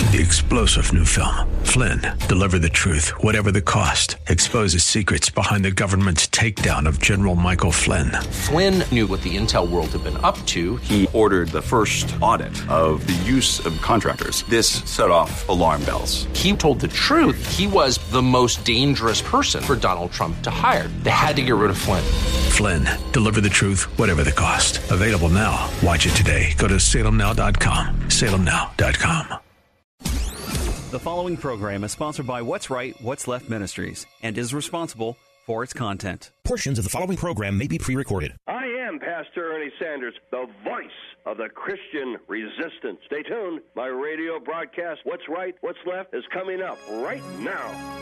The explosive new film, Flynn, deliver the truth, whatever the cost, exposes secrets behind the government's takedown of General Michael Flynn. Flynn knew what the intel world had been up to. He ordered the first audit of the use of contractors. This set off alarm bells. He told the truth. He was the most dangerous person for Donald Trump to hire. They had to get rid of Flynn. Flynn, deliver the truth, whatever the cost. Available now. Watch it today. Go to salemnow.com. salemnow.com. The following program is sponsored by What's Right, What's Left Ministries and is responsible for its content. Portions of the following program may be pre-recorded. I am Pastor Ernie Sanders, the voice of the Christian resistance. Stay tuned. My radio broadcast, What's Right, What's Left, is coming up right now.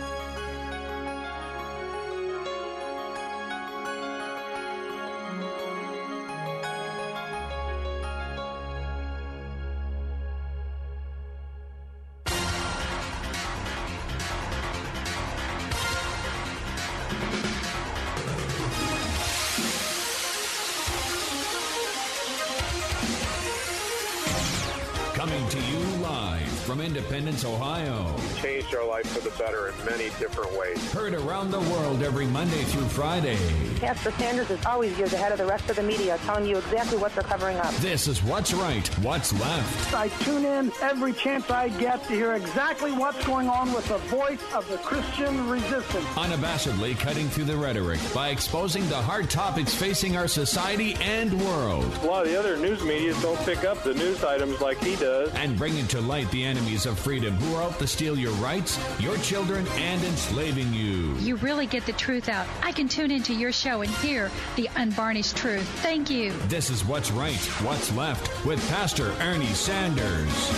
Coming to you live from Independence, Ohio. Changed our life for the better in many different ways. Heard around the world every Monday through Friday. Pastor Sanders is always years ahead of the rest of the media, telling you exactly what they're covering up. This is What's Right, What's Left. I tune in every chance I get to hear exactly what's going on with the voice of the Christian resistance. Unabashedly cutting through the rhetoric by exposing the hard topics facing our society and world. A lot of the other news media don't pick up the news items like he does. And bringing to light the enemies of freedom who are out to steal your rights, your children, and enslaving you. You really get the truth out. I can tune into your show and hear the unvarnished truth. Thank you. This is What's Right, What's Left with Pastor Ernie Sanders.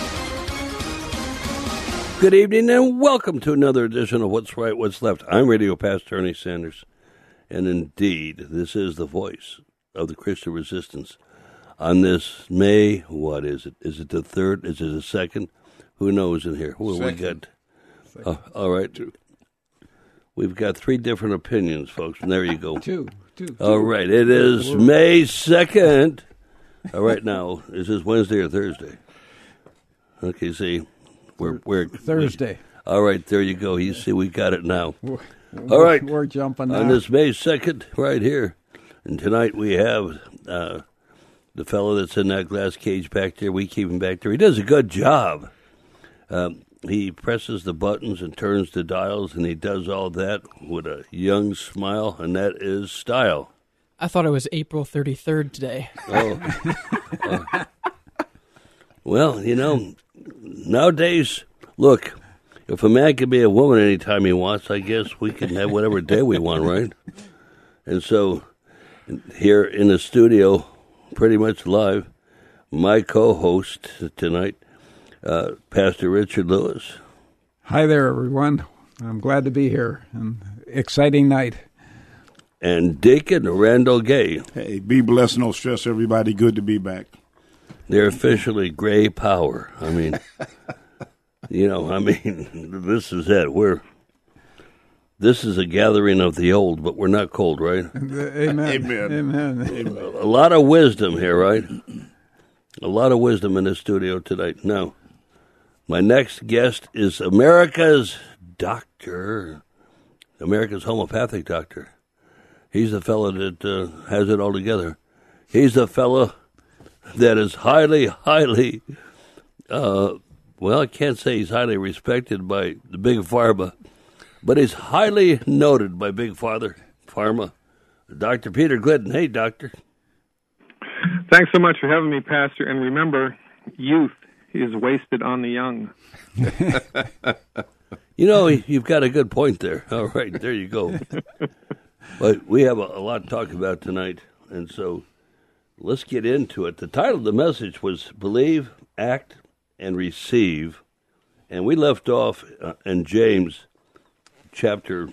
Good evening and welcome to another edition of What's Right, What's Left. I'm Radio Pastor Ernie Sanders, and indeed, this is the voice of the Christian resistance. On this May, what is it? Is it the 3rd? Is it the 2nd? Who knows in here? Well, we got, all right. We've got 3 different opinions, folks, and there you go. Two. All right, it is May 2nd. All right, now, is this Wednesday or Thursday? Okay, see, we're Thursday. All right, there you go. You see, we got it now. All right. We're jumping now. On this May 2nd, right here. And tonight we have the fellow that's in that glass cage back there. We keep him back there. He does a good job. He presses the buttons and turns the dials, and he does all that with a young smile, and that is style. I thought it was April 33rd today. Oh. Well, you know, nowadays, look, if a man can be a woman anytime he wants, I guess we can have whatever day we want, right? And so, here in the studio, pretty much live, my co-host tonight, Pastor Richard Lewis. Hi there, everyone. I'm glad to be here. An exciting night. And Deacon Randall Gay. Hey, be blessed, no stress, everybody. Good to be back. They're officially gray power. I mean, this is it. This is a gathering of the old, but we're not cold, right? Amen. Amen. A lot of wisdom here, right? A lot of wisdom in the studio tonight. Now, my next guest is America's doctor, America's homeopathic doctor. He's the fellow that has it all together. He's the fellow that is highly, I can't say he's highly respected by the big pharma, but he's highly noted by Big Pharma, Dr. Peter Glidden. Hey, Doctor. Thanks so much for having me, Pastor. And remember, youth is wasted on the young. You've got a good point there. All right, there you go. But we have a lot to talk about tonight, and so let's get into it. The title of the message was Believe, Act, and Receive, and we left off in James chapter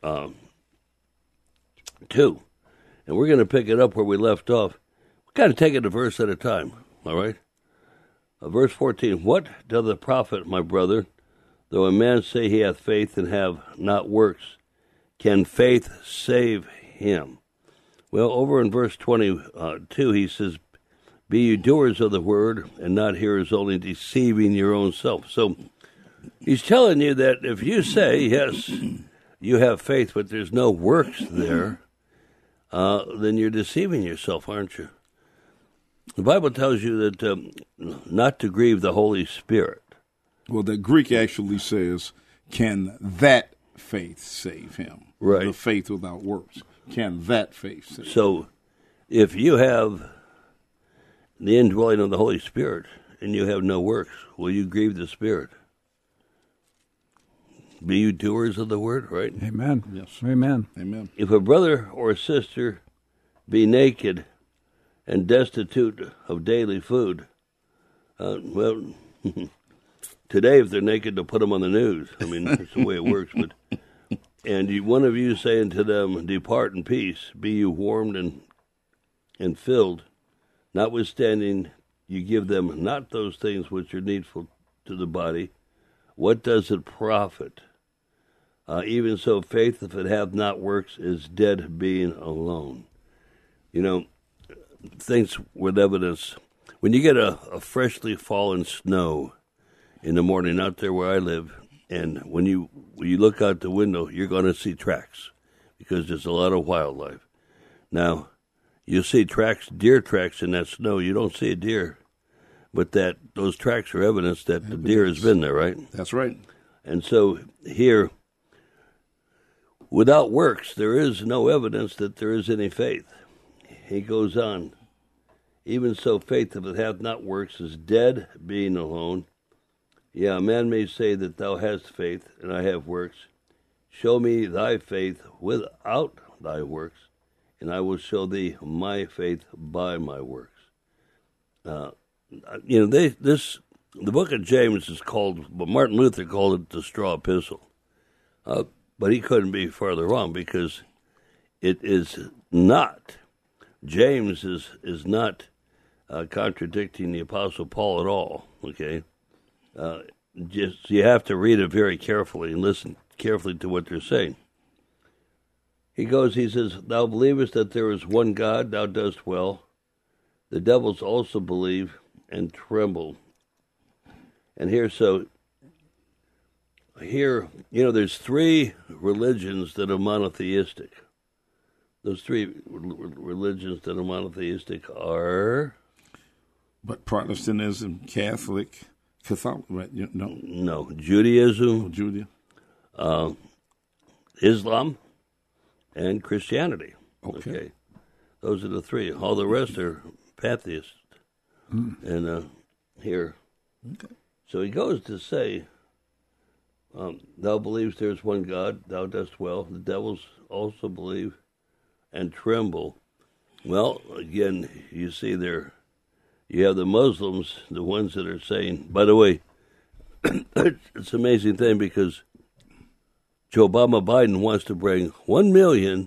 2, and we're going to pick it up where we left off. We got to take it a verse at a time, all right? Verse 14, what doth the profit, my brother, though a man say he hath faith and have not works? Can faith save him? Well, over in verse 22, he says, Be you doers of the word and not hearers only, deceiving your own self. So he's telling you that if you say, yes, you have faith, but there's no works there, then you're deceiving yourself, aren't you? The Bible tells you that not to grieve the Holy Spirit. Well, the Greek actually says, can that faith save him? Right. The faith without works. Can that faith save him? So if you have the indwelling of the Holy Spirit and you have no works, will you grieve the Spirit? Be you doers of the word, right? Amen. Yes. Amen. Amen. If a brother or a sister be naked and destitute of daily food, well, today if they're naked, they'll put them on the news. I mean, that's the way it works. But one of you saying to them, depart in peace, be you warmed and filled, notwithstanding you give them not those things which are needful to the body, what does it profit? Even so, faith, if it hath not works, is dead being alone. You know, things with evidence. When you get a freshly fallen snow in the morning out there where I live, and when you look out the window, you're going to see tracks because there's a lot of wildlife. Now, you see deer tracks in that snow. You don't see a deer, but those tracks are evidence that the deer has been there, right? That's right. And so here, without works, there is no evidence that there is any faith. He goes on, even so faith, if it hath not works, is dead being alone. Yeah, a man may say that thou hast faith, and I have works. Show me thy faith without thy works, and I will show thee my faith by my works. The book of James is called, but Martin Luther called it the straw epistle. But he couldn't be farther wrong, because it is not, James is not contradicting the Apostle Paul at all, okay? Just you have to read it very carefully and listen carefully to what they're saying. He says, thou believest that there is one God, thou dost well. The devils also believe and tremble. And there's three religions that are monotheistic. Those three religions that are monotheistic are... But Protestantism, Catholic, right? No, Judaism, Islam, and Christianity. Okay. Those are the three. All the rest are pantheists. And here. Okay. So he goes to say, thou believest there is one God, thou dost well. The devils also believe and tremble. Well, again, you see there, you have the Muslims, the ones that are saying, by the way, it's an amazing thing because Joe Biden wants to bring 1 million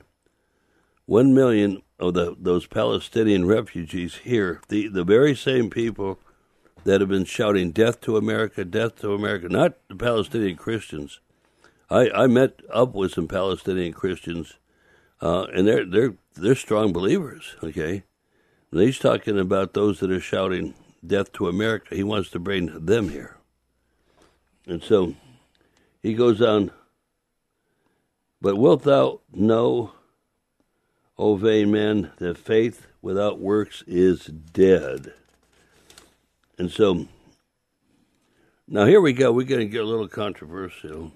of those Palestinian refugees here, the very same people that have been shouting death to America, not the Palestinian Christians. I met up with some Palestinian Christians, and they're strong believers, okay? And he's talking about those that are shouting death to America. He wants to bring them here. And so he goes on, but wilt thou know, O vain man, that faith without works is dead. And so, now here we go. We're going to get a little controversial.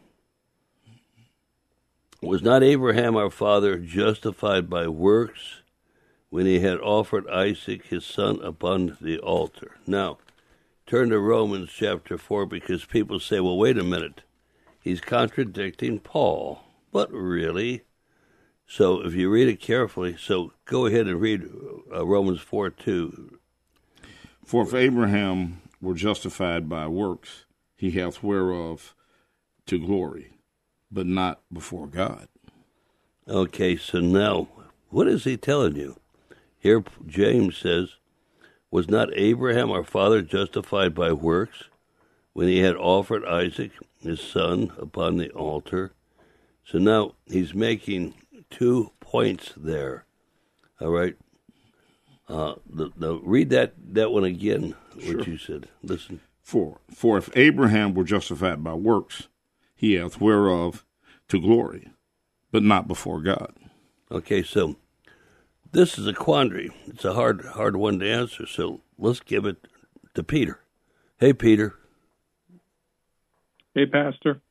Was not Abraham our father justified by works when he had offered Isaac his son upon the altar? Now, turn to Romans chapter 4, because people say, well, wait a minute. He's contradicting Paul. But really? So if you read it carefully, so go ahead and read Romans 4:2. For if Abraham were justified by works, he hath whereof to glory, but not before God. Okay, so now, what is he telling you? Here James says, was not Abraham our father justified by works when he had offered Isaac his son upon the altar? So now he's making 2 points there, all right? Read that one again, Sure. what you said. Listen. For if Abraham were justified by works, he hath whereof to glory, but not before God. Okay, so this is a quandary. It's a hard one to answer, so let's give it to Peter. Hey, Peter. Hey, Pastor.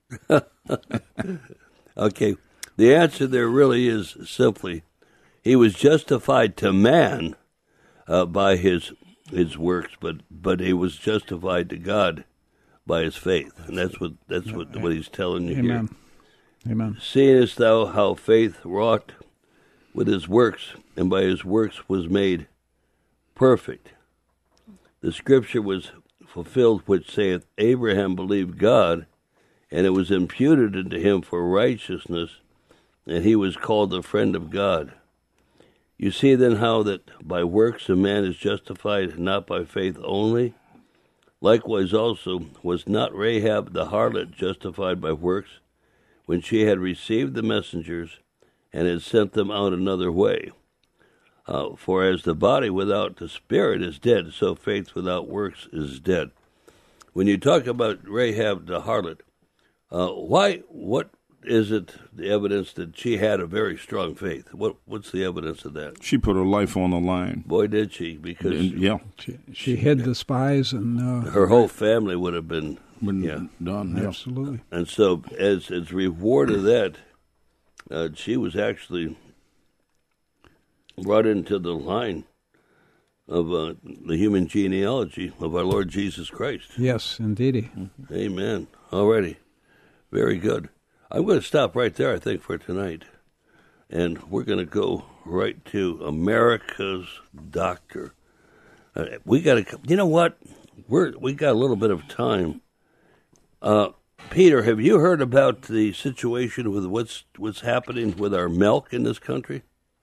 Okay, the answer there really is simply, he was justified to man by his works, but he was justified to God by his faith, and that's what he's telling you Amen. here. Amen. Seest thou how faith wrought with his works, and by his works was made perfect. The scripture was fulfilled which saith, Abraham believed God, and it was imputed unto him for righteousness, and he was called the friend of God. You see then how that by works a man is justified, not by faith only? Likewise also was not Rahab the harlot justified by works, when she had received the messengers, and had sent them out another way? For as the body without the spirit is dead, so faith without works is dead. When you talk about Rahab the harlot, what is it, the evidence that she had a very strong faith? What's the evidence of that? She put her life on the line. Boy, did she, because she hid the spies, and her whole family would have been done. Absolutely. And so, as reward of that, she was actually brought into the line of the human genealogy of our Lord Jesus Christ. Yes, indeedy. Amen. Alrighty. Very good. I'm going to stop right there, I think, for tonight. And we're going to go right to America's Doctor. We got to, you know what? We got a little bit of time. Peter, have you heard about the situation with what's happening with our milk in this country?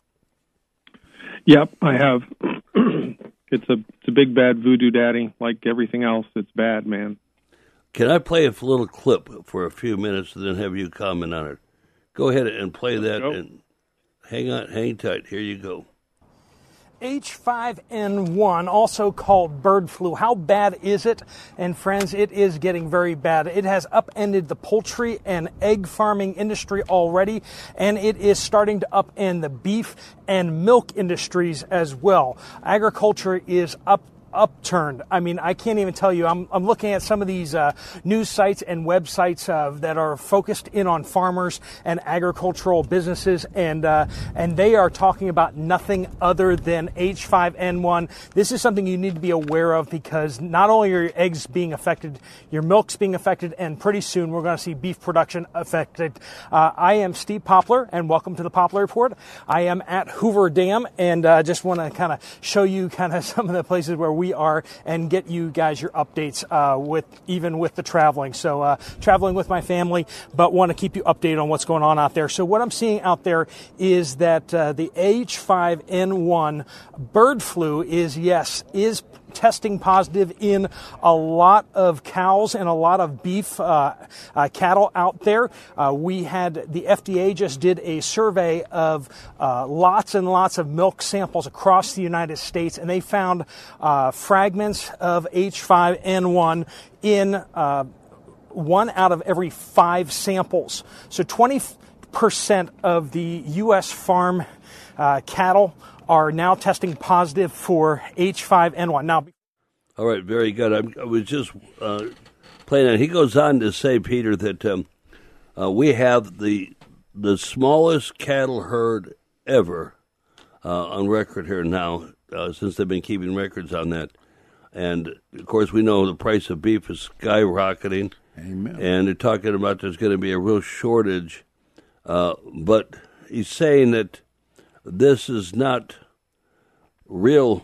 Yep, I have. It's a big bad voodoo daddy. Like everything else, it's bad, man. Can I play a little clip for a few minutes and then have you comment on it? Go ahead and play that. And hang tight. Here you go. H5N1, also called bird flu. How bad is it? And friends, it is getting very bad. It has upended the poultry and egg farming industry already, and it is starting to upend the beef and milk industries as well. Agriculture is upturned. I mean, I can't even tell you. I'm looking at some of these news sites and websites that are focused in on farmers and agricultural businesses, and they are talking about nothing other than H5N1. This is something you need to be aware of, because not only are your eggs being affected, your milk's being affected, and pretty soon we're going to see beef production affected. I am Steve Poplar, and welcome to the Poplar Report. I am at Hoover Dam, and just want to kind of show you kind of some of the places where we are and get you guys your updates with the traveling. So traveling with my family, but want to keep you updated on what's going on out there. So what I'm seeing out there is that the H5N1 bird flu is testing positive in a lot of cows and a lot of beef cattle out there. The FDA just did a survey of lots and lots of milk samples across the United States, and they found fragments of H5N1 in 1 out of every 5 samples. So 20% of the U.S. farm cattle are now testing positive for H5N1. Now, all right, very good. I was just playing that. He goes on to say, Peter, that we have the smallest cattle herd ever on record here now, since they've been keeping records on that. And, of course, we know the price of beef is skyrocketing. Amen. And they're talking about there's going to be a real shortage. But he's saying that this is not real.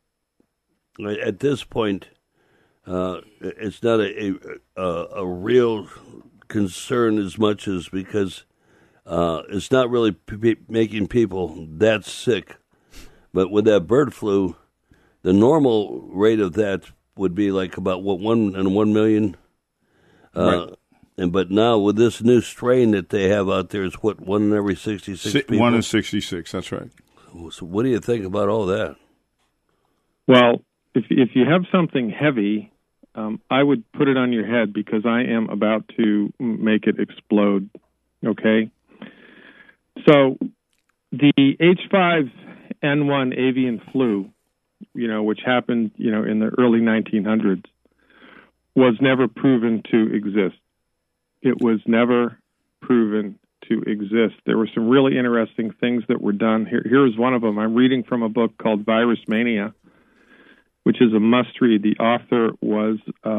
At this point, it's not a real concern as much as because it's not really making people that sick. But with that bird flu, the normal rate of that would be like about 1 in 1 million. Right. But now with this new strain that they have out there, it's 1 in every 66 people. 1 in 66. That's right. So what do you think about all that? Well, if you have something heavy, I would put it on your head because I am about to make it explode. Okay? So the H5N1 avian flu, which happened, in the early 1900s, was never proven to exist. It was never proven to exist. There were some really interesting things that were done. Here's one of them. I'm reading from a book called Virus Mania, which is a must-read. The author was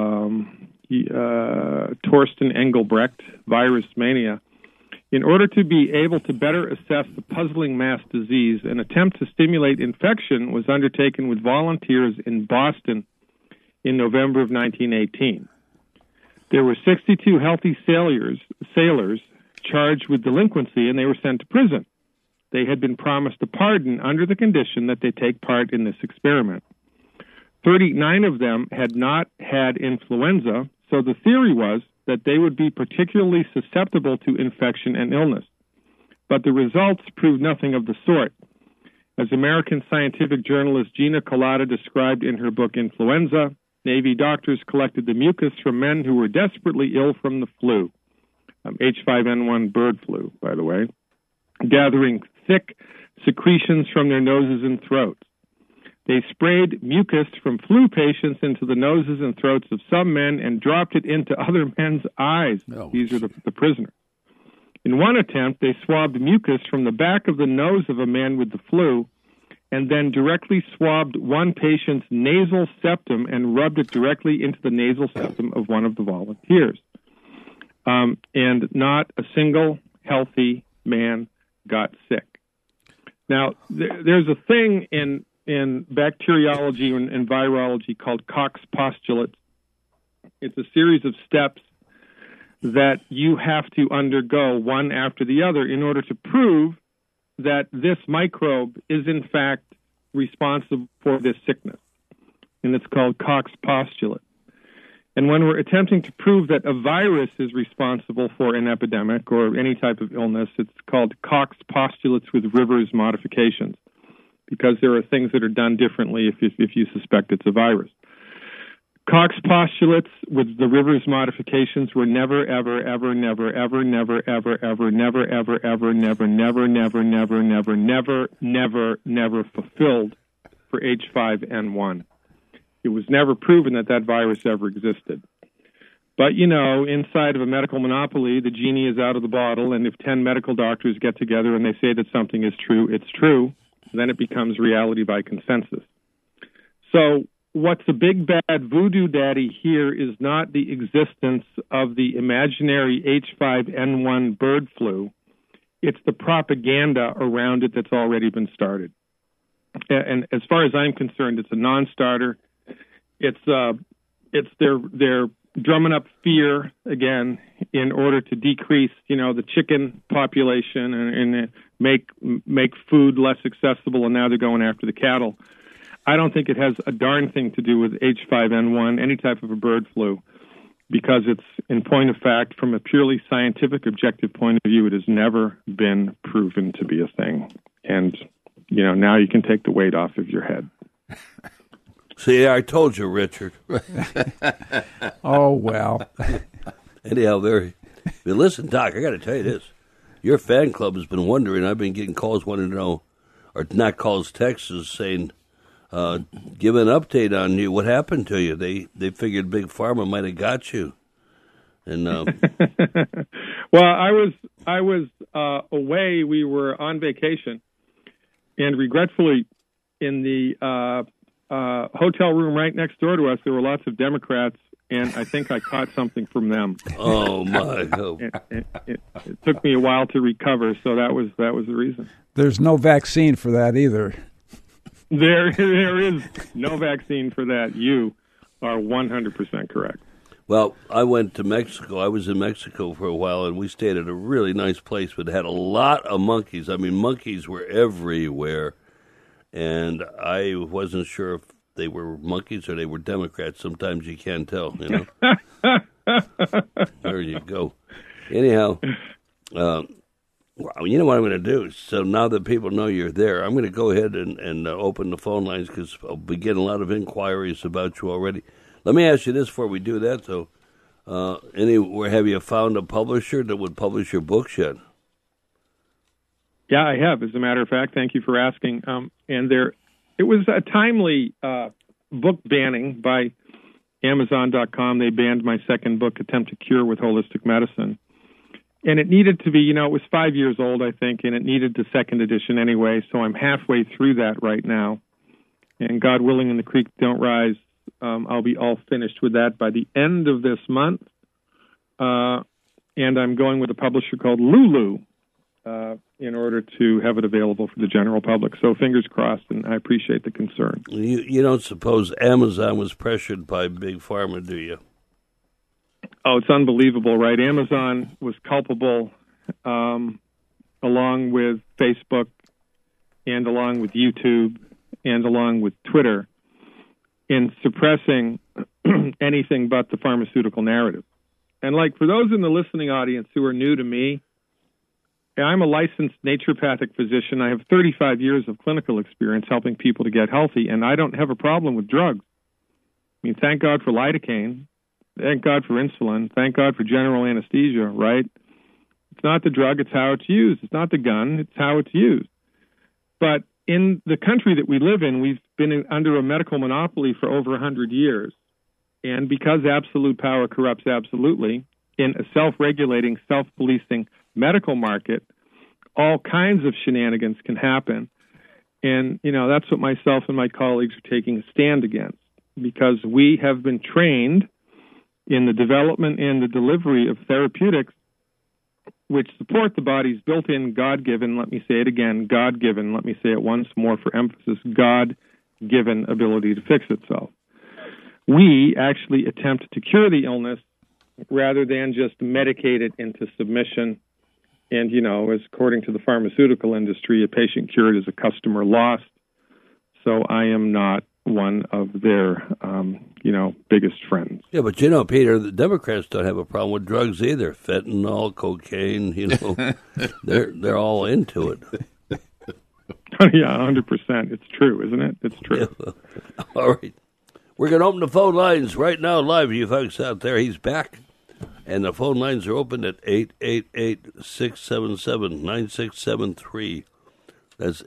Torsten Engelbrecht, Virus Mania. In order to be able to better assess the puzzling mass disease, an attempt to stimulate infection was undertaken with volunteers in Boston in November of 1918. There were 62 healthy sailors charged with delinquency, and they were sent to prison. They had been promised a pardon under the condition that they take part in this experiment. 39 of them had not had influenza, so the theory was that they would be particularly susceptible to infection and illness. But the results proved nothing of the sort. As American scientific journalist Gina Kolata described in her book Influenza, Navy doctors collected the mucus from men who were desperately ill from the flu, H5N1 bird flu, by the way, gathering thick secretions from their noses and throats. They sprayed mucus from flu patients into the noses and throats of some men and dropped it into other men's eyes. These are the prisoners. In one attempt, they swabbed mucus from the back of the nose of a man with the flu and then directly swabbed one patient's nasal septum and rubbed it directly into the nasal septum of one of the volunteers. And not a single healthy man got sick. Now, there's a thing in bacteriology and virology called Koch's postulates. It's a series of steps that you have to undergo one after the other in order to prove that this microbe is in fact responsible for this sickness. And it's called Koch's postulate. And when we're attempting to prove that a virus is responsible for an epidemic or any type of illness, it's called Koch's postulates with Rivers modifications, because there are things that are done differently if you suspect it's a virus. Koch's postulates with the Rivers modifications were never, ever, ever, never, ever, never, ever, ever, never, ever, ever, never, never, never, never, never, never, never, never fulfilled for H5N1. It was never proven that virus ever existed. But, inside of a medical monopoly, the genie is out of the bottle, and if 10 medical doctors get together and they say that something is true, it's true. Then it becomes reality by consensus. So what's the big bad voodoo daddy here is not the existence of the imaginary H5N1 bird flu. It's the propaganda around it that's already been started. And as far as I'm concerned, it's a non-starter. It's they're drumming up fear again in order to decrease, the chicken population and make food less accessible, and now they're going after the cattle. I don't think it has a darn thing to do with H5N1, any type of a bird flu, because it's, in point of fact, from a purely scientific, objective point of view, it has never been proven to be a thing. And, now you can take the weight off of your head. See, I told you, Richard. Oh, well. Anyhow, listen, Doc, I got to tell you this. Your fan club has been wondering. I've been getting calls wanting to know, or not calls, texts saying, give an update on you. What happened to you? They figured Big Pharma might have got you. And well, I was away. We were on vacation, and regretfully, in the hotel room right next door to us, there were lots of Democrats, and I think I caught something from them. Oh my God! It took me a while to recover, so that was the reason. There's no vaccine for that either. There is no vaccine for that. You are 100% correct. Well, I went to Mexico. I was in Mexico for a while, and we stayed at a really nice place, but had a lot of monkeys. I mean, monkeys were everywhere. And I wasn't sure if they were monkeys or they were Democrats. Sometimes you can't tell, There you go. Anyhow, Well, you know what I'm going to do? So now that people know you're there, I'm going to go ahead and open the phone lines because I'll be getting a lot of inquiries about you already. Let me ask you this before we do that, though. Anywhere have you found a publisher that would publish your books yet? Yeah, I have. As a matter of fact, thank you for asking. It was a timely book banning by Amazon.com. They banned my second book, Attempt to Cure with Holistic Medicine. And it needed to be, it was 5 years old, I think, and it needed the second edition anyway, so I'm halfway through that right now. And God willing, and the creek don't rise, I'll be all finished with that by the end of this month. And I'm going with a publisher called Lulu in order to have it available for the general public. So fingers crossed, and I appreciate the concern. You don't suppose Amazon was pressured by Big Pharma, do you? Oh, it's unbelievable, right? Amazon was culpable, along with Facebook and along with YouTube and along with Twitter, in suppressing anything but the pharmaceutical narrative. And for those in the listening audience who are new to me, I'm a licensed naturopathic physician. I have 35 years of clinical experience helping people to get healthy, and I don't have a problem with drugs. I mean, thank God for lidocaine. Thank God for insulin. Thank God for general anesthesia, right? It's not the drug, it's how it's used. It's not the gun, it's how it's used. But in the country that we live in, we've been under a medical monopoly for over 100 years. And because absolute power corrupts absolutely, in a self-regulating, self-policing medical market, all kinds of shenanigans can happen. And, that's what myself and my colleagues are taking a stand against, because we have been trained in the development and the delivery of therapeutics which support the body's built-in God-given, let me say it again, God-given, let me say it once more for emphasis, God-given ability to fix itself. We actually attempt to cure the illness rather than just medicate it into submission. And, as according to the pharmaceutical industry, a patient cured is a customer lost. So I am not one of their, biggest friends. Yeah, but Peter, the Democrats don't have a problem with drugs either. Fentanyl, cocaine, they're all into it. Yeah, 100%. It's true, isn't it? It's true. Yeah. All right. We're going to open the phone lines right now live. You folks out there, he's back. And the phone lines are open at 888-677-9673. That's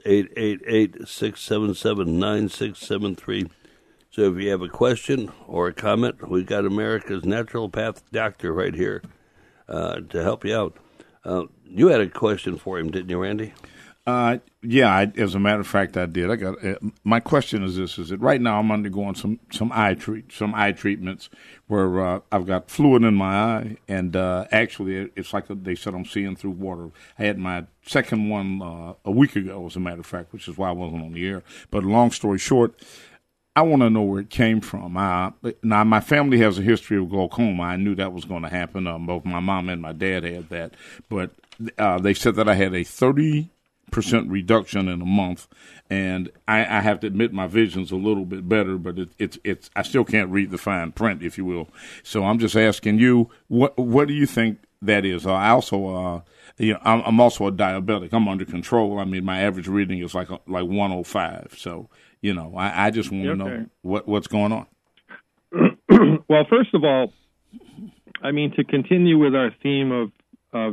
888-677-9673. So if you have a question or a comment, we've got America's naturopath doctor right here to help you out. You had a question for him, didn't you, Randy? Yeah, as a matter of fact, I did. My question is this: is that right now I'm undergoing some eye treatments where I've got fluid in my eye, and actually it's like they said I'm seeing through water. I had my second one a week ago, as a matter of fact, which is why I wasn't on the air. But long story short, I want to know where it came from. Now, my family has a history of glaucoma. I knew that was going to happen. Both my mom and my dad had that, but they said that I had a 30% reduction in a month, and I have to admit my vision's a little bit better, but it's I still can't read the fine print, if you will. So I'm just asking you, what do you think that is? I also, I'm also a diabetic. I'm under control. I mean, my average reading is like 105. So, I just want to know what's going on. Well, first of all, I mean, to continue with our theme of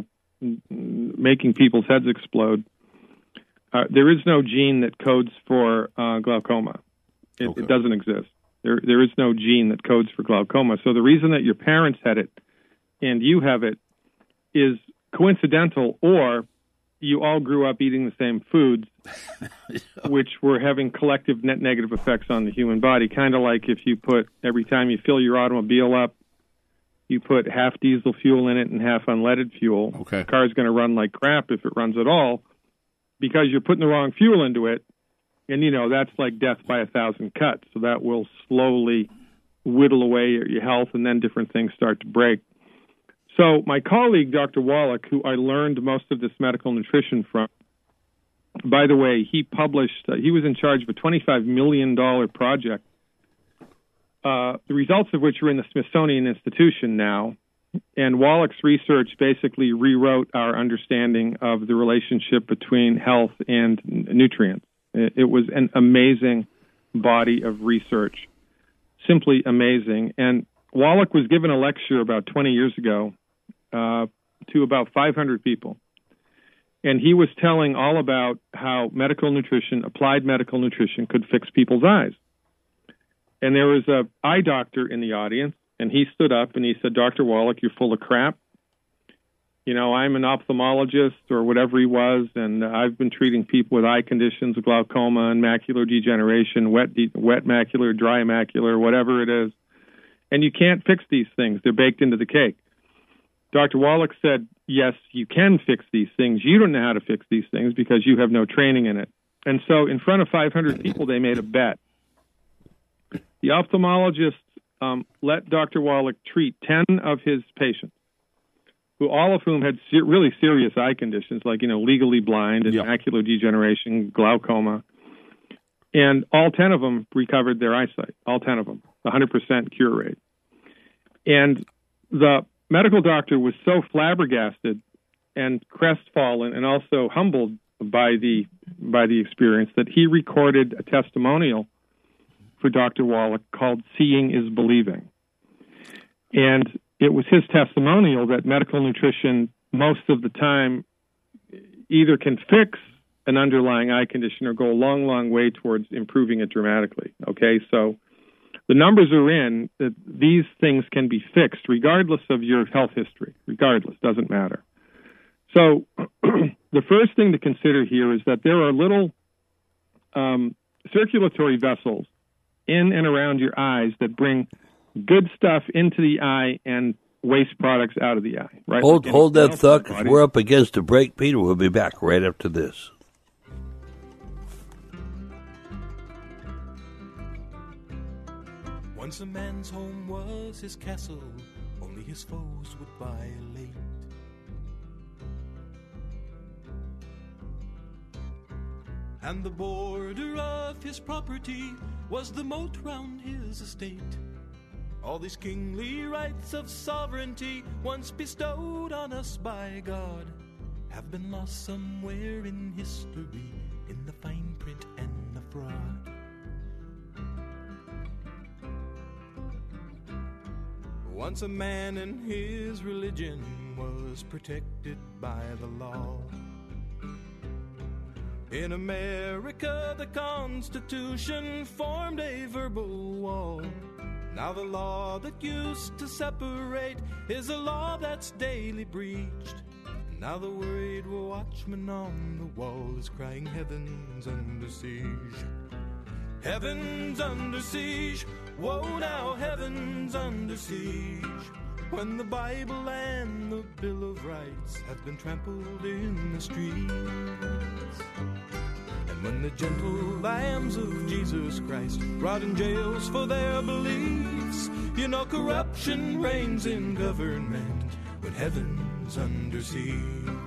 making people's heads explode, there is no gene that codes for glaucoma. It doesn't exist. There is no gene that codes for glaucoma. So the reason that your parents had it and you have it is coincidental, or you all grew up eating the same foods, which were having collective net negative effects on the human body. Kind of like if you put, every time you fill your automobile up, you put half diesel fuel in it and half unleaded fuel. Okay. The car's going to run like crap if it runs at all, because you're putting the wrong fuel into it. And, that's like death by 1,000 cuts. So that will slowly whittle away your health, and then different things start to break. So my colleague, Dr. Wallach, who I learned most of this medical nutrition from, by the way, he was in charge of a $25 million project, the results of which are in the Smithsonian Institution now. And Wallach's research basically rewrote our understanding of the relationship between health and nutrients. It was an amazing body of research, simply amazing. And Wallach was given a lecture about 20 years ago to about 500 people. And he was telling all about how medical nutrition, applied medical nutrition, could fix people's eyes. And there was an eye doctor in the audience, and he stood up and he said, Dr. Wallach, you're full of crap. You know, I'm an ophthalmologist or whatever he was, and I've been treating people with eye conditions, glaucoma and macular degeneration, wet macular, dry macular, whatever it is. And you can't fix these things. They're baked into the cake. Dr. Wallach said, yes, you can fix these things. You don't know how to fix these things because you have no training in it. And so in front of 500 people, they made a bet. The ophthalmologist let Dr. Wallach treat 10 of his patients, all of whom had really serious eye conditions, like, legally blind and macular degeneration, glaucoma. And all 10 of them recovered their eyesight, all 10 of them, 100% cure rate. And the medical doctor was so flabbergasted and crestfallen and also humbled by the experience that he recorded a testimonial for Dr. Wallach called Seeing is Believing. And it was his testimonial that medical nutrition most of the time either can fix an underlying eye condition or go a long, long way towards improving it dramatically. Okay, so the numbers are in that these things can be fixed regardless of your health history, doesn't matter. So the first thing to consider here is that there are little circulatory vessels in and around your eyes that bring good stuff into the eye and waste products out of the eye. Right? Hold that thought, because we're up against a break, Peter. We'll be back right after this. Once a man's home was his castle, only his foes would violate. And the border of his property was the moat round his estate. All these kingly rights of sovereignty, once bestowed on us by God, have been lost somewhere in history, in the fine print and the fraud. Once a man and his religion was protected by the law. In America, the Constitution formed a verbal wall. Now the law that used to separate is a law that's daily breached. Now the worried watchman on the wall is crying, heaven's under siege. Heaven's under siege. Woe now, heaven's under siege. When the Bible and the Bill of Rights have been trampled in the streets. And when the gentle lambs of Jesus Christ rot in jails for their beliefs, you know corruption reigns in government when heaven's under siege.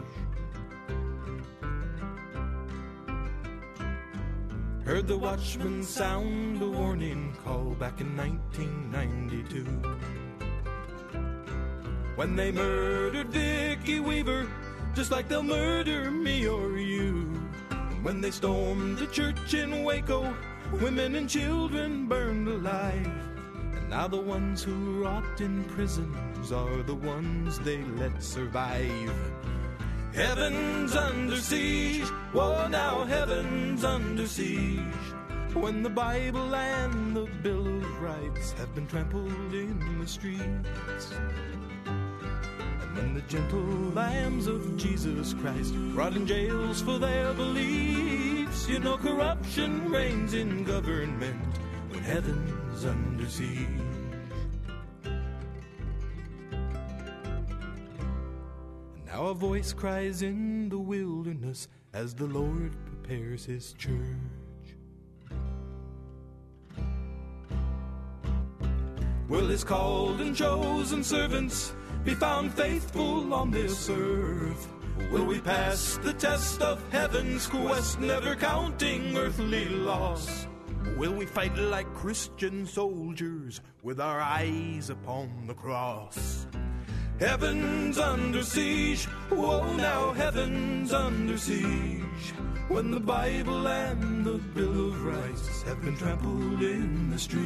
Heard the watchman sound a warning call back in 1992 when they murdered Vicki Weaver, just like they'll murder me or you. And when they stormed the church in Waco, women and children burned alive. And now the ones who rot in prisons are the ones they let survive. Heaven's under siege. Whoa, now heaven's under siege. When the Bible and the Bill of Rights have been trampled in the streets. And when the gentle lambs of Jesus Christ rot in jails for their beliefs, you know corruption reigns in government when heaven's under siege. Now a voice cries in the wilderness as the Lord prepares his church. Will his called and chosen servants be found faithful on this earth? Will we pass the test of heaven's quest, never counting earthly loss? Will we fight like Christian soldiers with our eyes upon the cross? Heaven's under siege. Whoa, now heaven's under siege. When the Bible and the Bill of Rights have been trampled in the streets,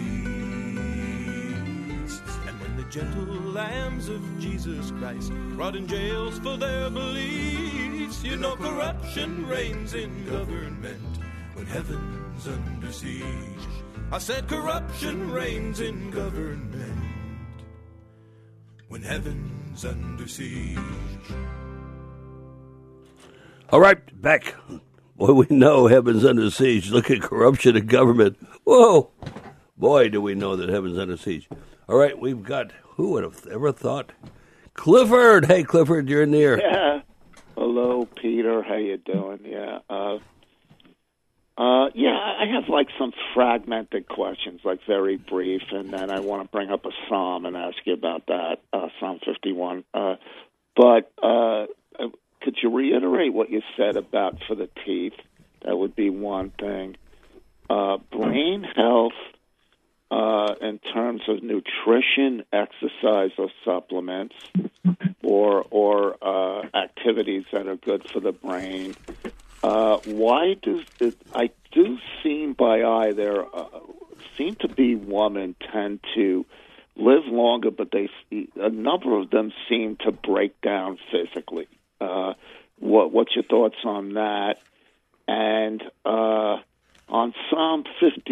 and when the gentle lambs of Jesus Christ rot in jails for their beliefs, you know corruption reigns in government when heaven's under siege. I said corruption reigns in government when heaven's under siege. All right, back. Boy, we know heaven's under siege. Look at corruption in government. Whoa. Boy, do we know that heaven's under siege. All right, we've got, who would have ever thought? Clifford. Hey, Clifford, you're in the air. Yeah. Hello, Peter. How you doing? Yeah. I have like some fragmented questions, like very brief, and then I want to bring up a psalm and ask you about that, Psalm 51. Could you reiterate what you said about for the teeth? That would be one thing. Brain health in terms of nutrition, exercise, or supplements, or activities that are good for the brain. Why does it? I do seem by eye there seem to be women tend to live longer, but a number of them seem to break down physically. What's your thoughts on that? And on Psalm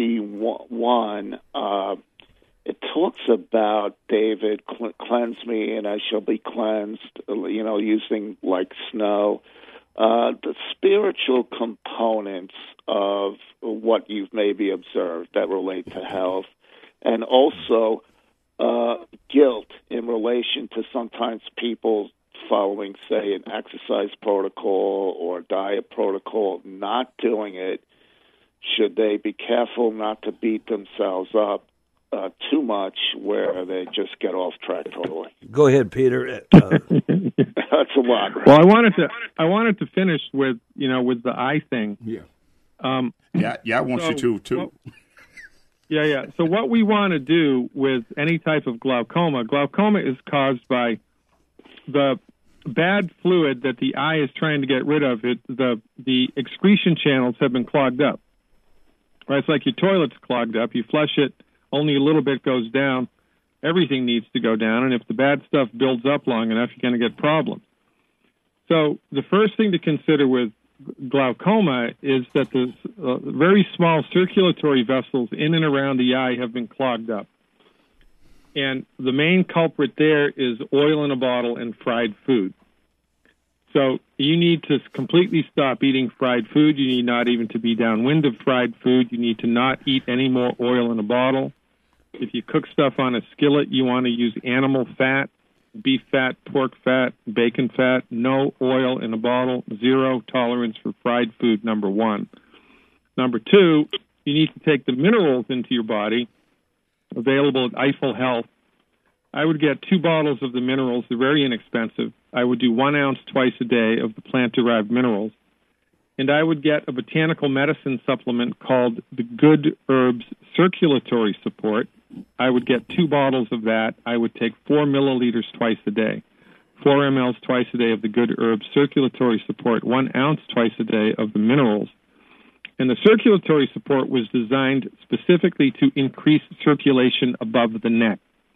51, it talks about David, cleanse me and I shall be cleansed, using like snow. The spiritual components of what you've maybe observed that relate to health, and also guilt in relation to sometimes people following, say, an exercise protocol or diet protocol, not doing it. Should they be careful not to beat themselves up too much where they just get off track totally? Go ahead, Peter. That's a lot. Right? Well, I wanted to finish with with the eye thing. Yeah. I want you to too. Yeah. So what we want to do with any type of glaucoma is caused by the bad fluid that the eye is trying to get rid of. The excretion channels have been clogged up. Right? It's like your toilet's clogged up. You flush it, only a little bit goes down. Everything needs to go down, and if the bad stuff builds up long enough, you're going to get problems. So the first thing to consider with glaucoma is that the very small circulatory vessels in and around the eye have been clogged up. And the main culprit there is oil in a bottle and fried food. So you need to completely stop eating fried food. You need not even to be downwind of fried food. You need to not eat any more oil in a bottle. If you cook stuff on a skillet, you want to use animal fat, beef fat, pork fat, bacon fat, no oil in a bottle, zero tolerance for fried food, number one. Number two, you need to take the minerals into your body available at Eiffel Health. I would get 2 bottles of the minerals. They're very inexpensive. I would do 1 ounce twice a day of the plant-derived minerals. And I would get a botanical medicine supplement called the Good Herbs Circulatory Support. I would get 2 bottles of that. I would take 4 milliliters twice a day, 4 mLs twice a day of the Good Herbs Circulatory Support, 1 ounce twice a day of the minerals. And the circulatory support was designed specifically to increase circulation above the neck.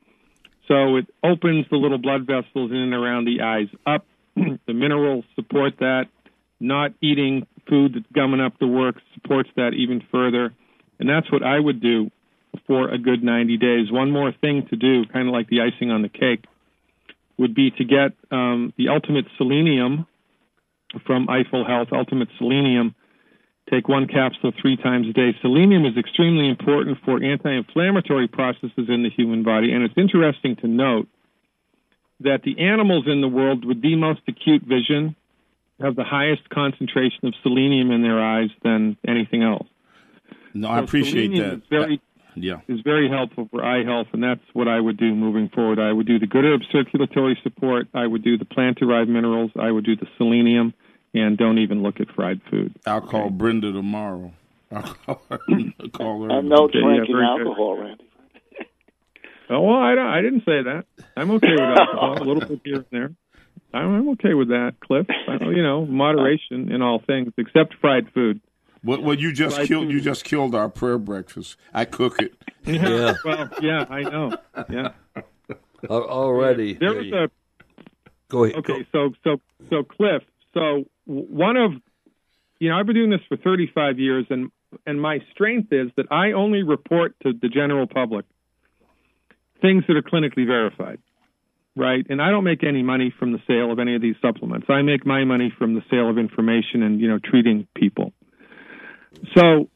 So it opens the little blood vessels in and around the eyes up. The minerals support that. Not eating food that's gumming up the works supports that even further. And that's what I would do for a good 90 days. One more thing to do, kind of like the icing on the cake, would be to get the Ultimate Selenium from Eiffel Health, Ultimate Selenium. Take 1 capsule 3 times a day. Selenium is extremely important for anti-inflammatory processes in the human body, and it's interesting to note that the animals in the world with the most acute vision have the highest concentration of selenium in their eyes than anything else. No, I appreciate that. Is very helpful for eye health, and that's what I would do moving forward. I would do the Good Herbs Circulatory Support. I would do the plant-derived minerals. I would do the selenium. And don't even look at fried food. I'll call Brenda tomorrow. I'll call her. And no drinking alcohol, Randy. Oh, well, I didn't say that. I'm okay with alcohol, a little bit here and there. I'm okay with that, Cliff. Moderation in all things except fried food. Well, you just killed our prayer breakfast. I cook it. Yeah. Well, yeah, I know. Yeah. Already. There was a. Go ahead. Okay, so Cliff. So one of, I've been doing this for 35 years, and my strength is that I only report to the general public things that are clinically verified, right? And I don't make any money from the sale of any of these supplements. I make my money from the sale of information and, treating people. So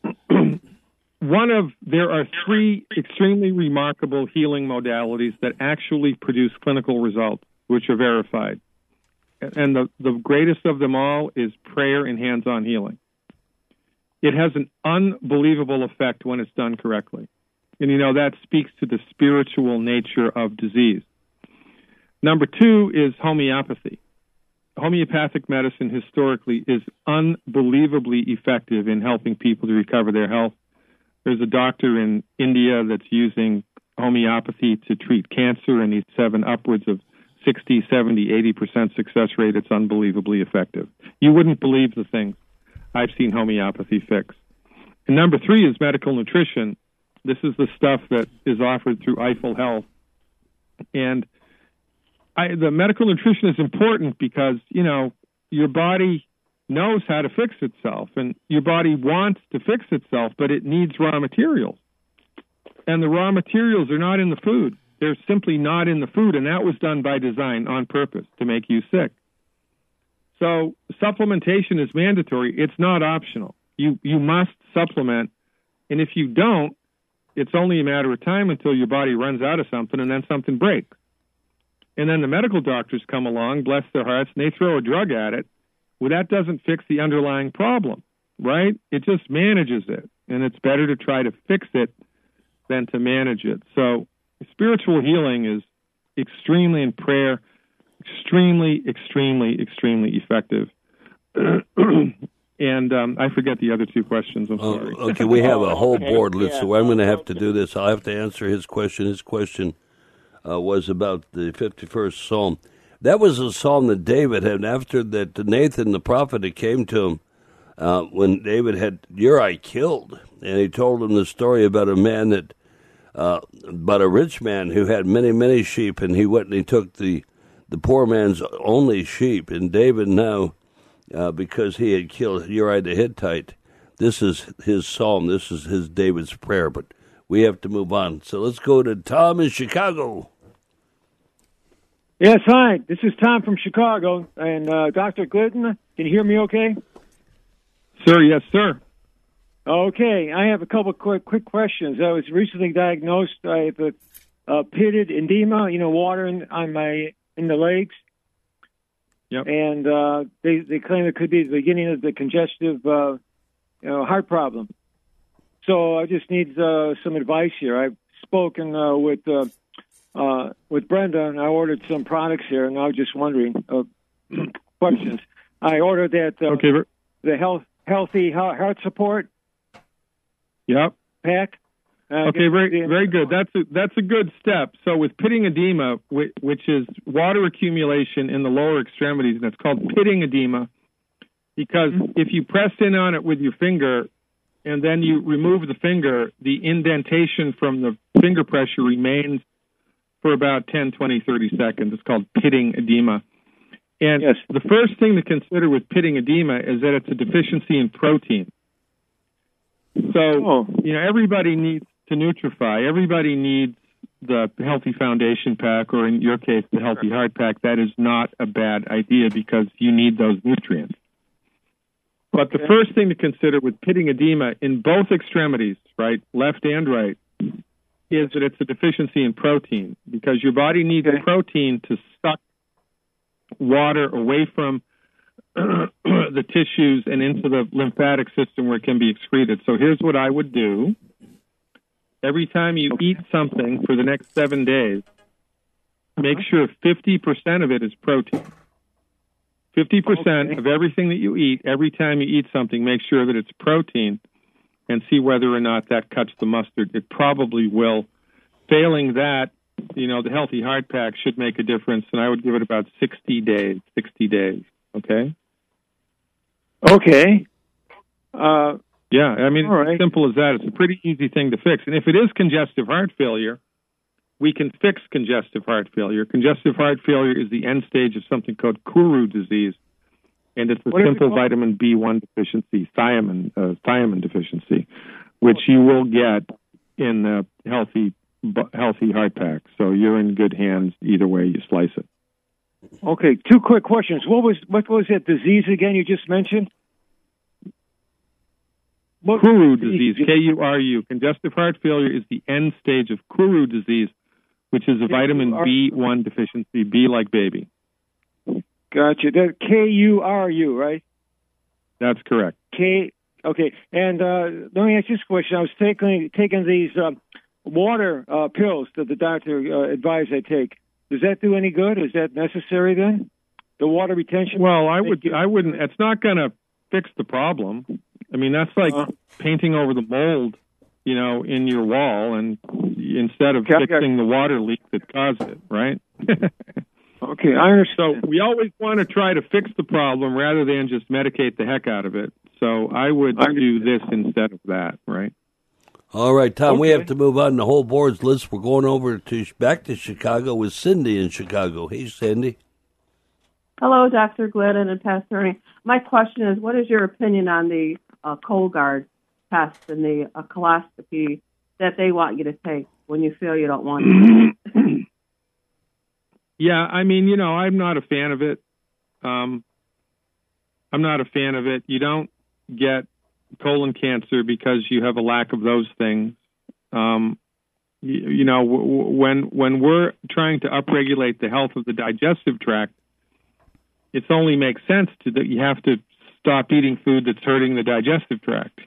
there are 3 extremely remarkable healing modalities that actually produce clinical results, which are verified. And the greatest of them all is prayer and hands-on healing. It has an unbelievable effect when it's done correctly. And, that speaks to the spiritual nature of disease. Number 2 is homeopathy. Homeopathic medicine historically is unbelievably effective in helping people to recover their health. There's a doctor in India that's using homeopathy to treat cancer, and he's having upwards of 60, 70, 80% success rate. It's unbelievably effective. You wouldn't believe the things I've seen homeopathy fix. And number 3 is medical nutrition. This is the stuff that is offered through Eiffel Health. And the medical nutrition is important because, your body knows how to fix itself, and your body wants to fix itself, but it needs raw materials. And the raw materials are not in the food. They're simply not in the food, and that was done by design on purpose to make you sick. So supplementation is mandatory. It's not optional. You must supplement, and if you don't, it's only a matter of time until your body runs out of something, and then something breaks. And then the medical doctors come along, bless their hearts, and they throw a drug at it. Well, that doesn't fix the underlying problem, right? It just manages it, and it's better to try to fix it than to manage it. So spiritual healing is extremely, in prayer, extremely, extremely, extremely effective. And I forget the other 2 questions. I'm sorry. Okay, we have a whole board list, so I'm going to have to do this. I'll have to answer his question. His question was about the 51st Psalm. That was a psalm that David had after that Nathan the prophet had came to him when David had Uriah killed, and he told him the story about a man that, about a rich man who had many, many sheep, and he went and he took the poor man's only sheep. And David now, because he had killed Uriah the Hittite, this is his psalm. This is his David's prayer. But we have to move on. So let's go to Tom in Chicago. Yes, hi. This is Tom from Chicago. And Dr. Glidden, can you hear me okay? Sir, yes, sir. Okay, I have a couple quick questions. I was recently diagnosed. I have a pitted edema, water in the legs. Yep. And they claim it could be the beginning of the congestive heart problem. So I just need some advice here. I've spoken with Brenda, and I ordered some products here, and I was just wondering questions. I ordered that the healthy heart support. Yep. Pack. Okay, very good. That's a good step. So with pitting edema, which is water accumulation in the lower extremities, and it's called pitting edema, because if you press in on it with your finger and then you remove the finger, the indentation from the finger pressure remains for about 10, 20, 30 seconds. It's called pitting edema. And the first thing to consider with pitting edema is that it's a deficiency in protein. So, everybody needs to Nutrify. Everybody needs the Healthy Foundation Pack, or in your case, the Healthy Heart Pack. That is not a bad idea because you need those nutrients. But the first thing to consider with pitting edema in both extremities, right, left and right, is that it's a deficiency in protein, because your body needs protein to suck water away from the tissues and into the lymphatic system where it can be excreted. So here's what I would do. Every time you eat something for the next 7 days, make sure 50% of it is protein. 50% of everything that you eat, every time you eat something, make sure that it's protein, and see whether or not that cuts the mustard. It probably will. Failing that, the Healthy Heart Pack should make a difference, and I would give it about 60 days. 60 days, okay? Okay. Yeah, I mean, all it's as simple as that. It's a pretty easy thing to fix. And if it is congestive heart failure, we can fix congestive heart failure. Congestive heart failure is the end stage of something called Kuru disease, and it's a simple vitamin B1 deficiency, thiamine deficiency, which you will get in the Healthy Heart Pack. So you're in good hands either way you slice it. Okay, 2 quick questions. What was that disease again you just mentioned? Kuru disease, K-U-R-U. Congestive heart failure is the end stage of Kuru disease, which is a vitamin B1 deficiency, B like baby. Gotcha. That K-U-R-U, right? That's correct. Okay. And let me ask you this question. I was taking these water pills that the doctor advised I take. Does that do any good? Is that necessary then? The water retention? Well, I wouldn't. It's not going to fix the problem. I mean, that's like painting over the mold, in your wall, and instead of fixing the water leak that caused it, right? Okay, I understand. So we always want to try to fix the problem rather than just medicate the heck out of it. So I would do this instead of that, right? All right, Tom, we have to move on the whole board's list. We're going over back to Chicago with Cindy in Chicago. Hey, Cindy. Hello, Dr. Glidden and Pastor Ernie. My question is, what is your opinion on the Cologuard test and the coloscopy that they want you to take when you feel you don't want to? Yeah, I mean, I'm not a fan of it. I'm not a fan of it. You don't get colon cancer because you have a lack of those things. When we're trying to upregulate the health of the digestive tract, it only makes sense that you have to stop eating food that's hurting the digestive tract.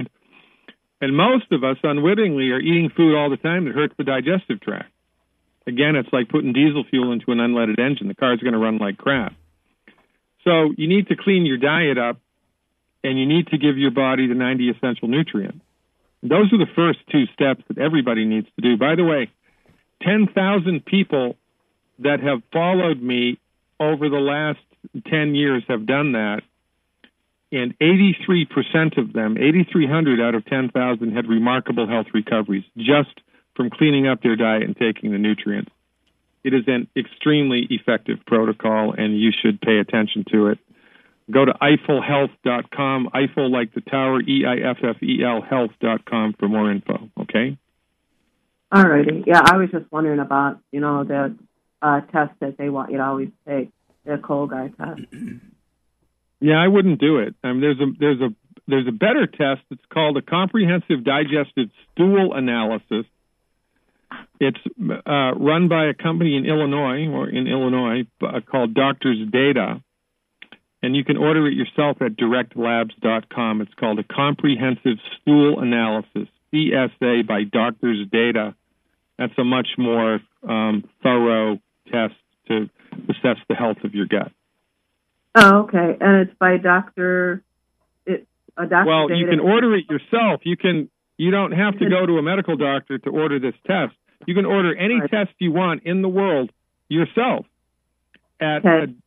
And most of us unwittingly are eating food all the time that hurts the digestive tract. Again, it's like putting diesel fuel into an unleaded engine. The car's going to run like crap. So you need to clean your diet up, and you need to give your body the 90 essential nutrients. Those are the first 2 steps that everybody needs to do. By the way, 10,000 people that have followed me over the last 10 years have done that, and 83% of them, 8,300 out of 10,000, had remarkable health recoveries just from cleaning up their diet and taking the nutrients. It is an extremely effective protocol, and you should pay attention to it. Go to EiffelHealth.com, Eiffel like the tower, EIFFEL health.com for more info, okay? All righty. Yeah, I was just wondering about, the test that they want you to always take, the Cologuard test. Yeah, I wouldn't do it. I mean, there's a better test. It's called a comprehensive digestive stool analysis. It's run by a company in Illinois called Doctors Data, and you can order it yourself at directlabs.com. It's called a comprehensive stool analysis, CSA, by Doctors Data. That's a much more thorough test to assess the health of your gut. Oh, okay. And it's by Dr. Well, Data. You can order it yourself. You don't have to go to a medical doctor to order this test. You can order any test you want in the world yourself at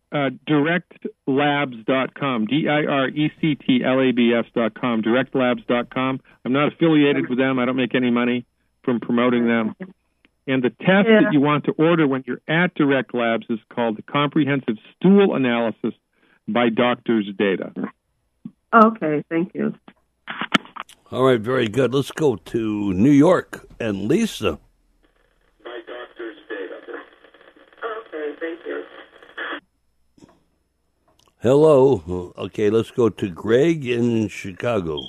directlabs.com, DIRECTLABS.com, directlabs.com. I'm not affiliated with them. I don't make any money from promoting them. And the test that you want to order when you're at Direct Labs is called the Comprehensive Stool Analysis by Doctors Data. Okay, thank you. All right, very good. Let's go to New York and Lisa. By Doctors Data. Okay, thank you. Hello. Okay, let's go to Greg in Chicago.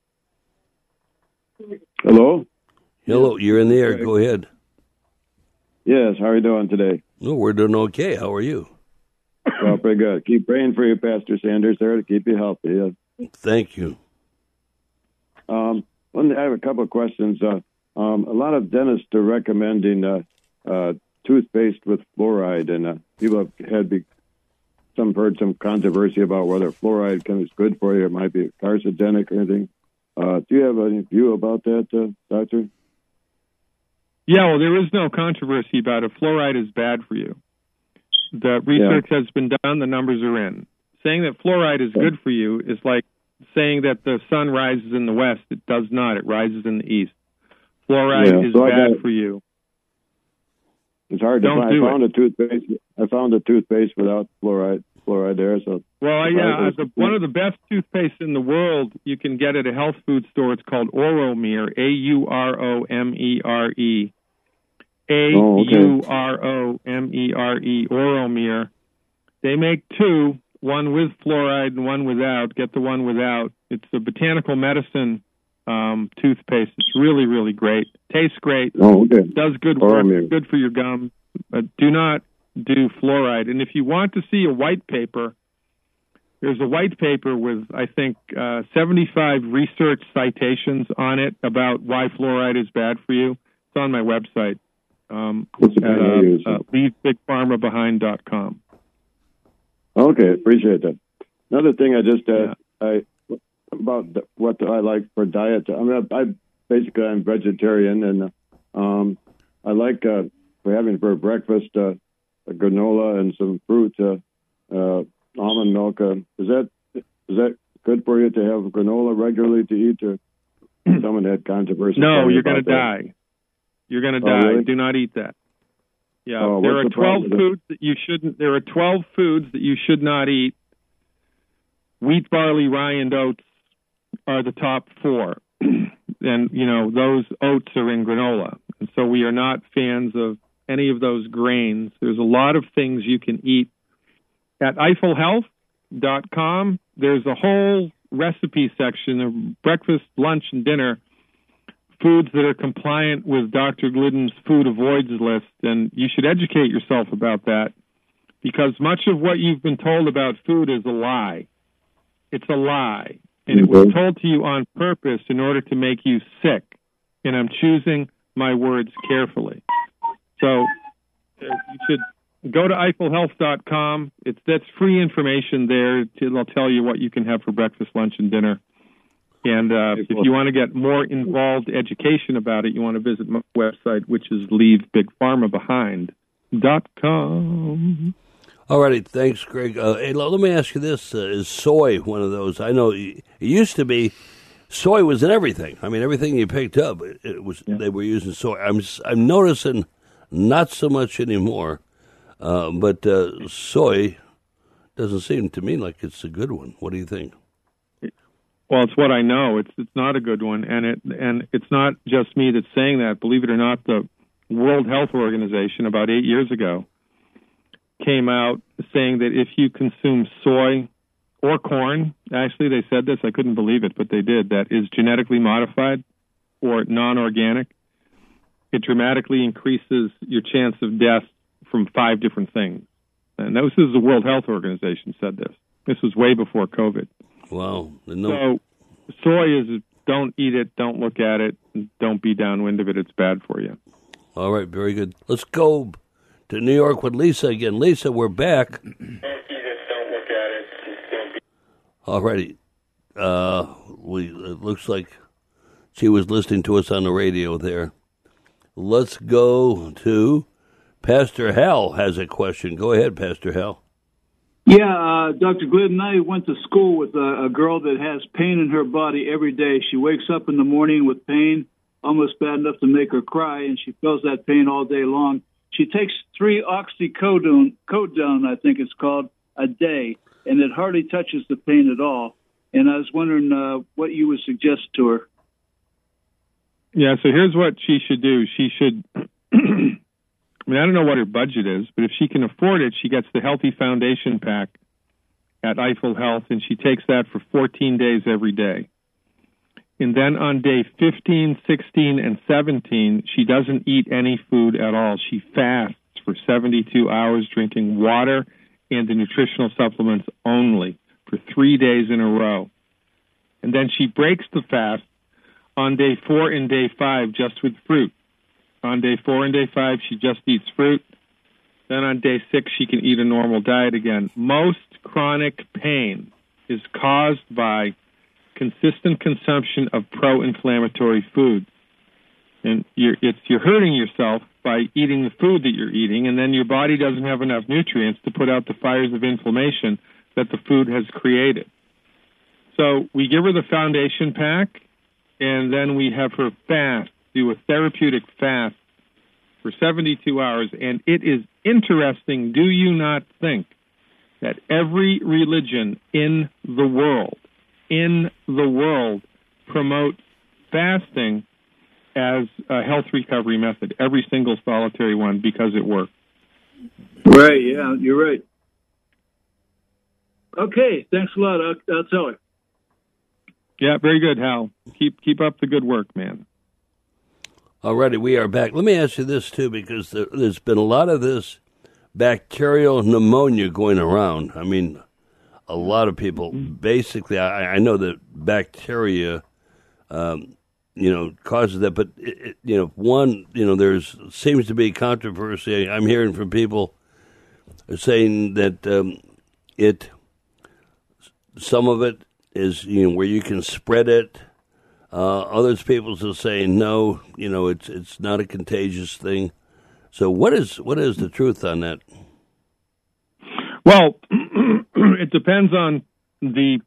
Hello? Hello, you're in the air. Go ahead. Yes, how are you doing today? Oh, we're doing okay. How are you? Well, pretty good. Keep praying for you, Pastor Sanders, there to keep you healthy. Thank you. I have a couple of questions. A lot of dentists are recommending toothpaste with fluoride, and people have heard some controversy about whether fluoride is good for you. It might be carcinogenic or anything. Do you have any view about that, Doctor? Yeah, well, there is no controversy about it. Fluoride is bad for you. The research has been done. The numbers are in. Saying that fluoride is good for you is like saying that the sun rises in the west. It does not. It rises in the east. Fluoride is bad for you. It's hard to find. I found a toothpaste without fluoride there. So one of the best toothpastes in the world you can get at a health food store. It's called Auromere, AUROMERE, AUROMERE, Auromere. They make two, one with fluoride and one without. Get the one without. It's a botanical medicine toothpaste. It's really, really great. Tastes great. Does good work. Good for your gum. But do not do fluoride. And if you want to see a white paper, there's a white paper with, I think, 75 research citations on it about why fluoride is bad for you. It's on my website at leavebigpharmabehind.com. Okay, appreciate that. Another thing about what I like for diet. I'm vegetarian, and I like for having for breakfast a granola and some fruit, almond milk. Is that good for you to have granola regularly to eat? Or someone had controversy. No, you're going to die. You're going to die. Really? Do not eat that. Yeah, there are 12 foods that you shouldn't. There are 12 foods that you should not eat. Wheat, barley, rye, and oats are the top 4. And, those oats are in granola. And so we are not fans of any of those grains. There's a lot of things you can eat. At EiffelHealth.com, there's a whole recipe section of breakfast, lunch, and dinner, foods that are compliant with Dr. Glidden's food avoids list. And you should educate yourself about that, because much of what you've been told about food is a lie. It's a lie. And it was told to you on purpose in order to make you sick. And I'm choosing my words carefully. So you should go to EiffelHealth.com. That's free information there. It'll tell you what you can have for breakfast, lunch, and dinner. And if you want to get more involved education about it, you want to visit my website, which is LeaveBigPharmaBehind.com. All righty, thanks, Greg. Hey, let me ask you this: is soy one of those? I know it used to be. Soy was in everything. I mean, everything you picked up, it was. Yeah. They were using soy. I'm noticing not so much anymore, but soy doesn't seem to me like it's a good one. What do you think? Well, it's what I know. It's not a good one, and it's not just me that's saying that. Believe it or not, the World Health Organization about 8 years ago came out saying that if you consume soy or corn, actually they said this, I couldn't believe it, but they did, that is genetically modified or non-organic, it dramatically increases your chance of death from 5 different things. And this is the World Health Organization said this. This was way before COVID. Wow. So soy is, don't eat it, don't look at it, don't be downwind of it. It's bad for you. All right, very good. Let's go to New York with Lisa again. Lisa, we're back. Don't eat it, don't look at it. All righty. It looks like she was listening to us on the radio there. Let's go to Pastor Hal has a question. Go ahead, Pastor Hal. Yeah, Dr. Glidden, I went to school with a girl that has pain in her body every day. She wakes up in the morning with pain, almost bad enough to make her cry, and she feels that pain all day long. She takes 3 oxycodone, I think it's called, a day, and it hardly touches the pain at all. And I was wondering what you would suggest to her. Yeah, so here's what she should do. She should, I don't know what her budget is, but if she can afford it, she gets the Healthy Foundation Pack at Eiffel Health, and she takes that for 14 days every day. And then on day 15, 16, and 17, she doesn't eat any food at all. She fasts for 72 hours, drinking water and the nutritional supplements only for 3 days in a row. And then she breaks the fast on day 4 and day 5 just with fruit. On day 4 and day 5, she just eats fruit. Then on day 6, she can eat a normal diet again. Most chronic pain is caused by consistent consumption of pro-inflammatory foods. And you're hurting yourself by eating the food that you're eating, and then your body doesn't have enough nutrients to put out the fires of inflammation that the food has created. So we give her the foundation pack, and then we have her fast, do a therapeutic fast for 72 hours. And it is interesting, do you not think, that every religion in the world promotes fasting as a health recovery method, every single solitary one, because it works. Right, yeah, you're right. Okay, thanks a lot. I'll tell her. Yeah, very good, Hal. Keep up the good work, man. All righty, we are back. Let me ask you this, too, because there's been a lot of this bacterial pneumonia going around. I mean, a lot of people, basically, I know that bacteria, causes that, but, there's seems to be controversy. I'm hearing from people saying that some of it is, where you can spread it. Others people are saying no, it's not a contagious thing. So what is the truth on that? Well, it depends on the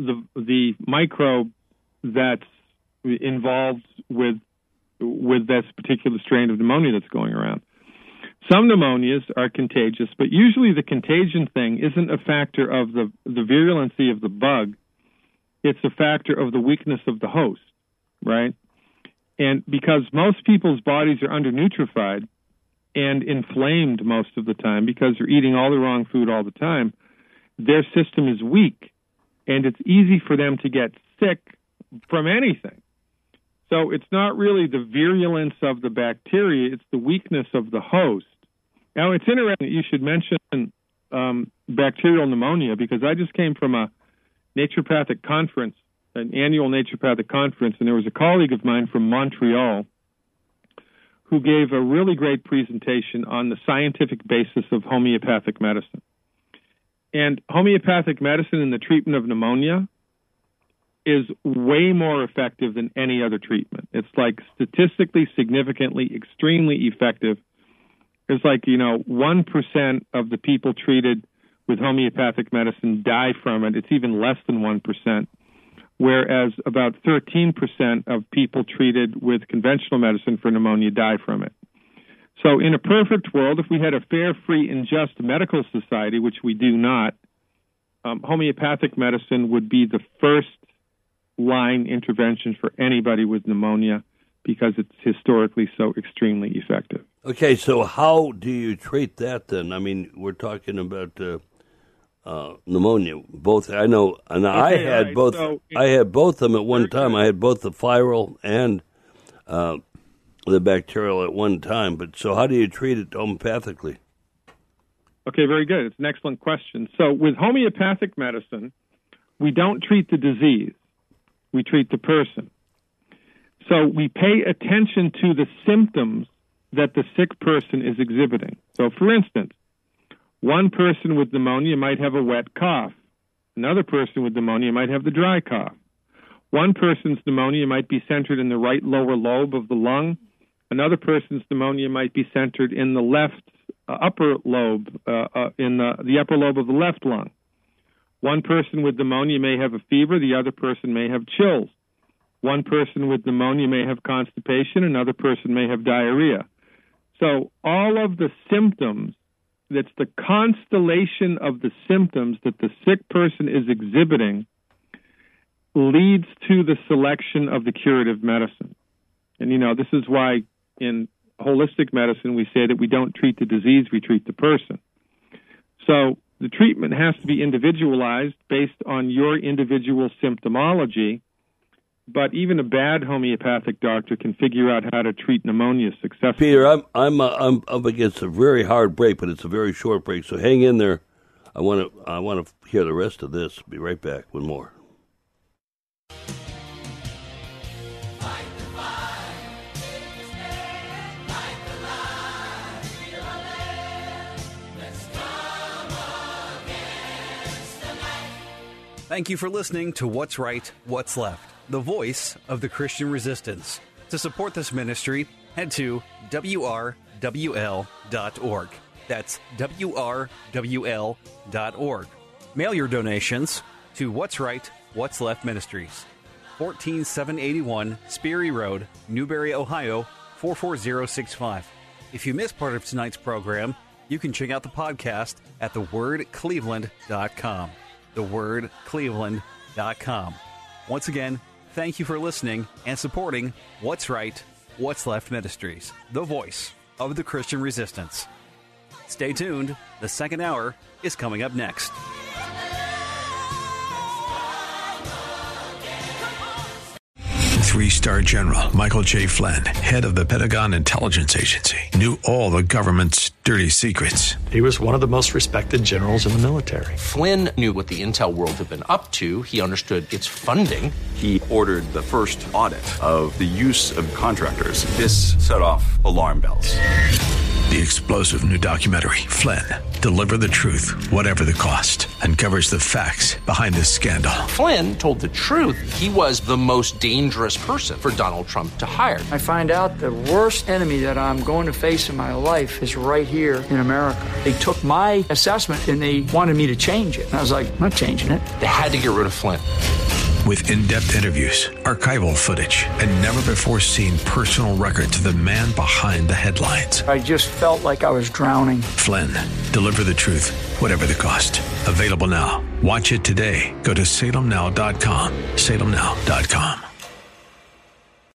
microbe that's involved with this particular strain of pneumonia that's going around. Some pneumonias are contagious, but usually the contagion thing isn't a factor of the virulency of the bug. It's a factor of the weakness of the host, right? And because most people's bodies are undernutrified and inflamed most of the time because they're eating all the wrong food all the time, their system is weak, and it's easy for them to get sick from anything. So it's not really the virulence of the bacteria, it's the weakness of the host. Now, it's interesting that you should mention bacterial pneumonia, because I just came from a naturopathic conference, an annual naturopathic conference, and there was a colleague of mine from Montreal who gave a really great presentation on the scientific basis of homeopathic medicine. And homeopathic medicine in the treatment of pneumonia is way more effective than any other treatment. It's like statistically significantly, extremely effective. It's like, 1% of the people treated with homeopathic medicine die from it. It's even less than 1%, whereas about 13% of people treated with conventional medicine for pneumonia die from it. So in a perfect world, if we had a fair, free, and just medical society, which we do not, homeopathic medicine would be the first line intervention for anybody with pneumonia because it's historically so extremely effective. Okay, so how do you treat that then? I mean, we're talking about pneumonia. Both I know, and okay, I had right. both. So I had both of them at one time. I had both the viral and the bacterial at one time. But so, how do you treat it homeopathically? Okay, very good. It's an excellent question. So, with homeopathic medicine, we don't treat the disease. We treat the person. So we pay attention to the symptoms that the sick person is exhibiting. So, for instance, one person with pneumonia might have a wet cough. Another person with pneumonia might have the dry cough. One person's pneumonia might be centered in the right lower lobe of the lung. Another person's pneumonia might be centered in the left upper lobe, in the upper lobe of the left lung. One person with pneumonia may have a fever, the other person may have chills. One person with pneumonia may have constipation, another person may have diarrhea. So all of the symptoms, that's the constellation of the symptoms that the sick person is exhibiting, leads to the selection of the curative medicine. And, this is why in holistic medicine we say that we don't treat the disease, we treat the person. So the treatment has to be individualized based on your individual symptomology, but even a bad homeopathic doctor can figure out how to treat pneumonia successfully. Peter, I'm up against a very hard break, but it's a very short break, so hang in there. I want to hear the rest of this. Be right back with more. Thank you for listening to What's Right, What's Left, the voice of the Christian resistance. To support this ministry, head to wrwl.org. That's wrwl.org. Mail your donations to What's Right, What's Left Ministries, 14781 Sperry Road, Newberry, Ohio, 44065. If you missed part of tonight's program, you can check out the podcast at thewordcleveland.com. thewordcleveland.com. Once again, thank you for listening and supporting What's Right, What's Left Ministries, the voice of the Christian resistance. Stay tuned. The second hour is coming up next. Three-star General Michael J. Flynn, head of the Pentagon Intelligence Agency, knew all the government's dirty secrets. He was one of the most respected generals in the military. Flynn knew what the intel world had been up to. He understood its funding. He ordered the first audit of the use of contractors. This set off alarm bells. The explosive new documentary, Flynn, Deliver the Truth, Whatever the Cost, uncovers the facts behind this scandal. Flynn told the truth. He was the most dangerous person for Donald Trump to hire. I find out the worst enemy that I'm going to face in my life is right here in America. They took my assessment and they wanted me to change it. And I was like, I'm not changing it. They had to get rid of Flynn. With in-depth interviews, archival footage, and never-before-seen personal records of the man behind the headlines. I just felt like I was drowning. Flynn, Deliver the Truth, Whatever the Cost. Available now. Watch it today. Go to salemnow.com. salemnow.com.